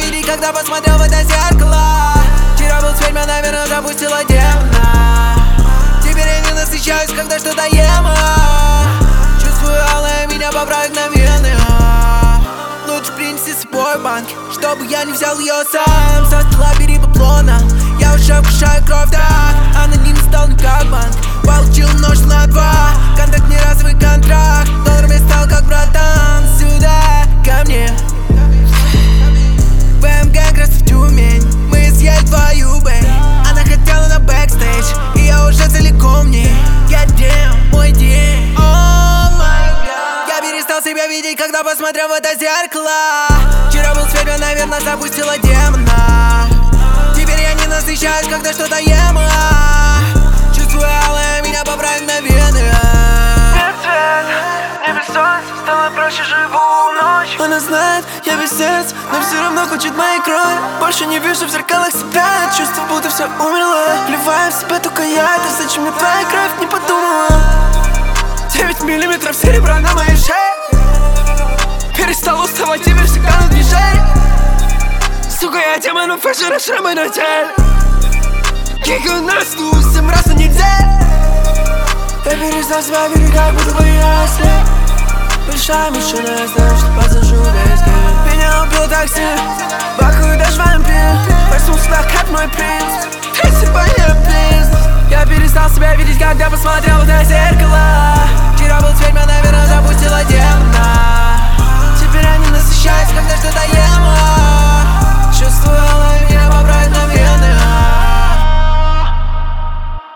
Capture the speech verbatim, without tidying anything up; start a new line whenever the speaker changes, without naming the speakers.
видеть, когда посмотрел в это зеркало. Вчера был тверь, наверное, запустила демона. Теперь я не насыщаюсь, когда что-то ем. Чувствую алое, меня поправит на вены. Лучше принеси свой банк, чтобы я не взял ее сам. Со стола бери баблона, я уже вкушаю кровь так. Аноним стал не как банк, получил множество на два. Контакт не разовый контракт, долларами стал как братан. Сюда, ко мне бэ эм гэ красив Тюмень, мы съели твою бэй. Она хотела на бэкстейдж, и я уже целиком не. Goddamn, мой день. Oh my God. Я перестал себя видеть, когда посмотрел в это зеркало. Вчера был свет, наверное, запустила демона. Теперь я не насыщаюсь, когда что-то ем. Чувствую алое, меня поправит на вены.
Нет свет, не без солнца, стало проще, живу ночь.
Она знает, я без сердца, но все равно хочет моей крови. Больше не вижу в зеркалах себя, чувство, будто все умерло. Вливаю в себя только я, ты зачем мне твоя кровь, не подумала. Девять миллиметров серебра на моей шее. Перестал уставать, теперь всегда на движении. Сука, я демон, фэшн, шрамы на теле. Кикаю на стул семь раз на неделю. Я перестал себя видеть, как будто бы я слеп. Большая машина, я знаю, что посажу весь год. Меня убил такси, бахаю даже вампир. Проснулся так, как мой принц. Ты сегодня принц. Я перестал себя видеть, когда посмотрел в это зеркало. Вчера был тверь, наверное, запустила демона. Теперь я не насыщаюсь, когда что-то ем.